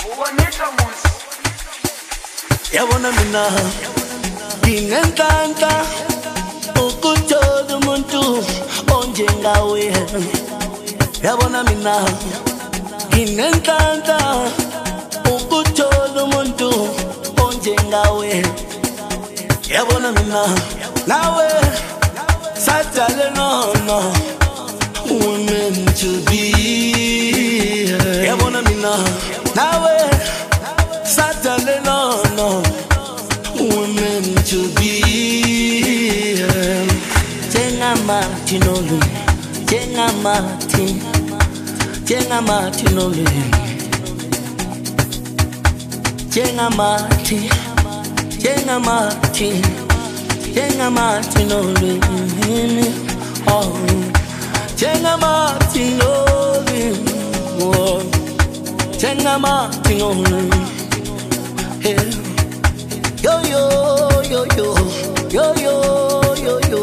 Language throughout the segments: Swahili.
Yabona mina nginenhlanhla ukuthola umuntu onjengawe. Yabona mina nginenhlanhla ukuthola umuntu onjengawe. Yabona mina nawe sadale no we're meant to be. Yabona mina nawe sadale no we're meant to be. Jengamati nolu, jengamati nolu, jengamati nolu, oh, jengamati nolu, oh, jengamati nolu, yeah. Yo yo yo yo yo yo yo yo,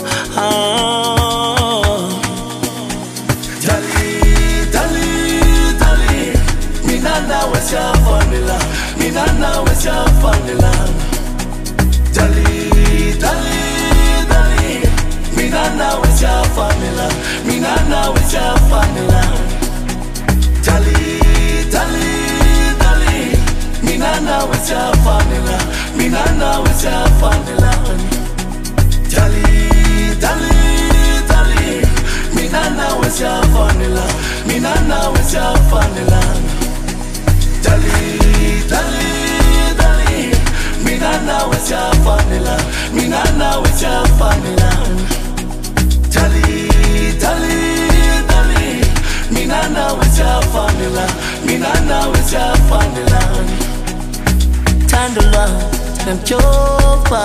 Dali dali dali, minana wesha vanilla, minana wesha vanilla. Dali dali dali, minana wesha vanilla, minana wesha vanilla. Dali dali dali, minana wesha vanilla, minana wesha vanilla. Dali dali dali, minana wesha vanilla, minana wesha vanilla. Dali dali dali, minana wesha vanilla, minana wesha vanilla. Dali dali dali, minana wesha vanilla, minana wesha vanilla. Tandula namchopa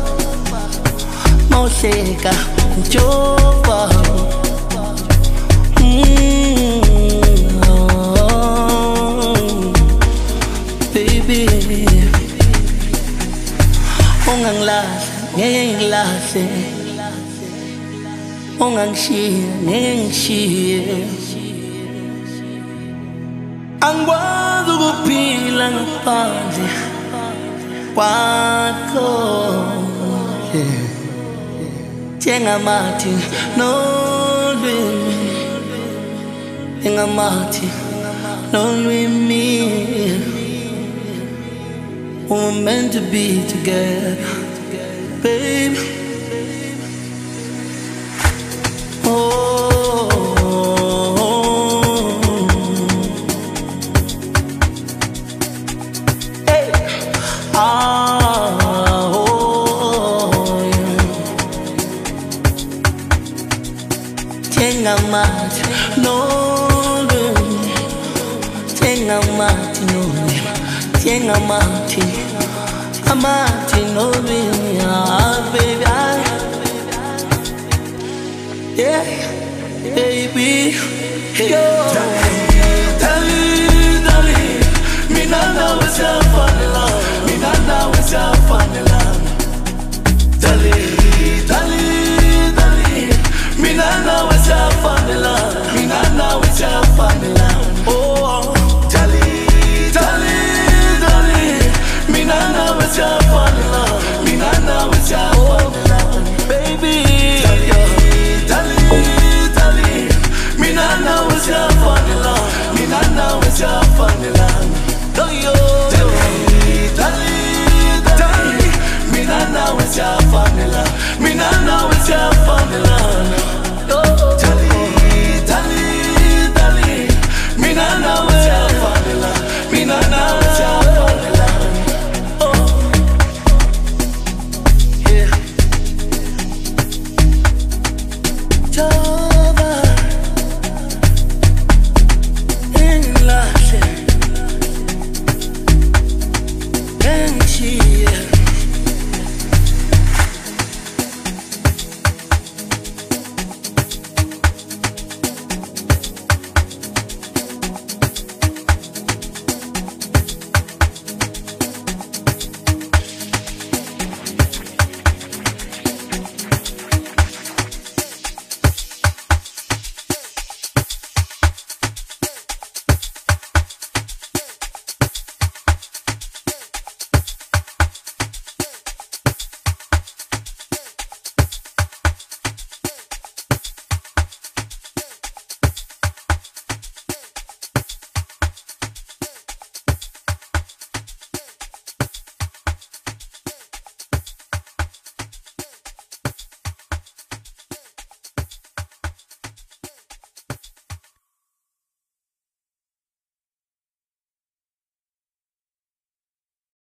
Mosheka namchopa, baby ungangilahle ungangishiye angikwazi ukuphila ngaphandle kwakho, njengamathi nolwimi, njengamathi nolwimi. We're meant to be together, babe. Jengamati nolwimi, jengamati nolwimi, jengamati nolwimi, baby, yeah, baby, yo. Dali, dali, minana wesha vanilla, minana wesha vanilla. Dali, dali, dali, minana wesha vanilla, minana wesha vanilla. Oh, dali, dali, dali, minana wesha vanilla, minana wesha vanilla. Baby, dali, dali, dali, minana wesha vanilla, minana wesha vanilla.